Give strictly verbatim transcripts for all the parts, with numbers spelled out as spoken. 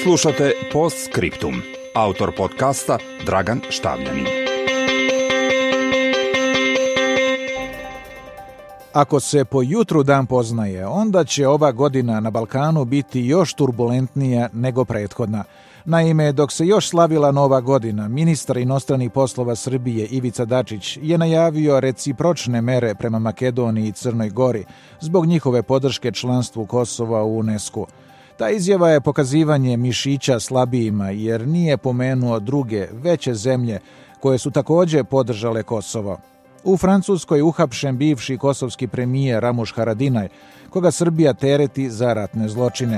Slušate Postscriptum. Autor podcasta Dragan Štavljanin. Ako se po jutru dan poznaje, onda će ova godina na Balkanu biti još turbulentnija nego prethodna. Naime, dok se još slavila Nova godina, ministar inostranih poslova Srbije Ivica Dačić je najavio recipročne mere prema Makedoniji i Crnoj Gori zbog njihove podrške članstvu Kosova u UNESCO. Ta izjava je pokazivanje mišića slabijima jer nije pomenuo druge, veće zemlje koje su također podržale Kosovo. U Francuskoj uhapšen bivši kosovski premijer Ramuš Haradinaj, koga Srbija tereti za ratne zločine.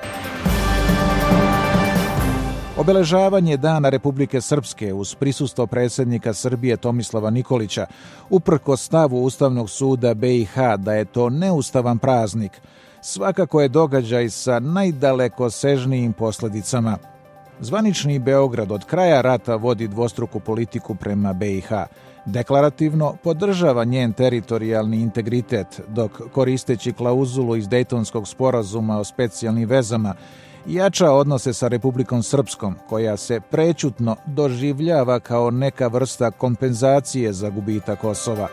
Obeležavanje Dana Republike Srpske uz prisustvo predsjednika Srbije Tomislava Nikolića, uprkos stavu Ustavnog suda B i H da je to neustavan praznik, svakako je događaj sa najdalekosežnijim posljedicama. Zvanični Beograd od kraja rata vodi dvostruku politiku prema B i H. Deklarativno podržava njen teritorijalni integritet, dok koristeći klauzulu iz Dejtonskog sporazuma o specijalnim vezama jača odnose sa Republikom Srpskom, koja se prećutno doživljava kao neka vrsta kompenzacije za gubitak Kosova.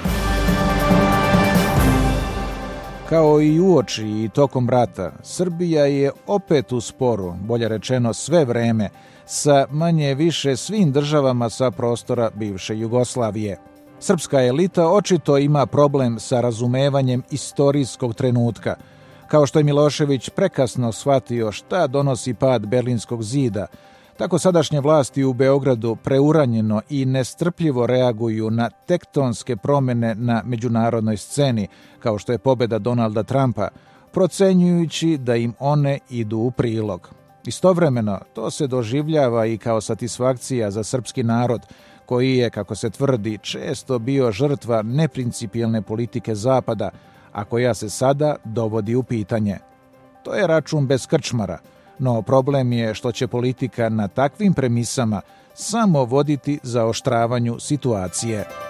Kao i uoči i tokom rata, Srbija je opet u sporu, bolje rečeno sve vreme, sa manje više svim državama sa prostora bivše Jugoslavije. Srpska elita očito ima problem sa razumevanjem istorijskog trenutka, kao što je Milošević prekasno shvatio šta donosi pad Berlinskog zida, tako sadašnje vlasti u Beogradu preuranjeno i nestrpljivo reaguju na tektonske promjene na međunarodnoj sceni, kao što je pobjeda Donalda Trumpa, procenjujući da im one idu u prilog. Istovremeno, to se doživljava i kao satisfakcija za srpski narod, koji je, kako se tvrdi, često bio žrtva neprincipijelne politike Zapada, a koja se sada dovodi u pitanje. To je račun bez krčmara, no problem je što će politika na takvim premisama samo voditi zaoštravanju situacije.